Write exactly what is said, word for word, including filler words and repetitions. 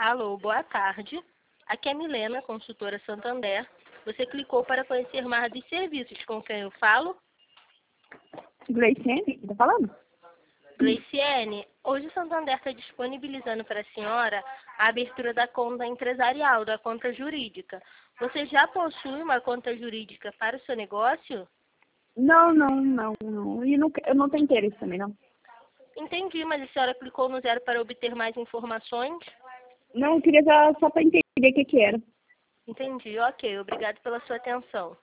Alô, boa tarde. Aqui é Milena, consultora Santander. Você clicou para conhecer mais dos serviços. Com quem eu falo? Gleiciane, tá falando? Gleiciane, hoje o Santander está disponibilizando para a senhora a abertura da conta empresarial, da conta jurídica. Você já possui uma conta jurídica para o seu negócio? Não, não, não, não. E não, eu não tenho interesse também, não. Entendi, mas a senhora clicou no zero para obter mais informações? Não, eu queria só, só para entender o que que era. Entendi, ok. Obrigado pela sua atenção.